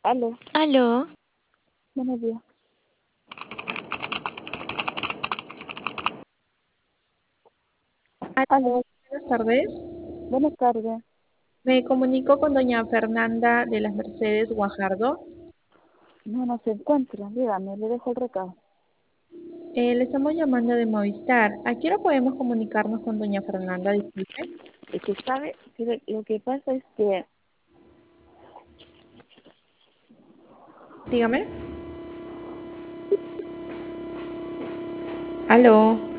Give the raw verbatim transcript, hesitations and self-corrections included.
Aló, Aló, buenos días. Aló, Aló, buenas tardes. buenas tardes. Me comunico con doña Fernanda de las Mercedes Guajardo. No, no se encuentra. Dígame, le dejo el recado. Eh, le estamos llamando de Movistar. ¿A qué hora podemos comunicarnos con doña Fernanda? Disculpe. Es que sabe, que lo que pasa es que Dígame. Aló.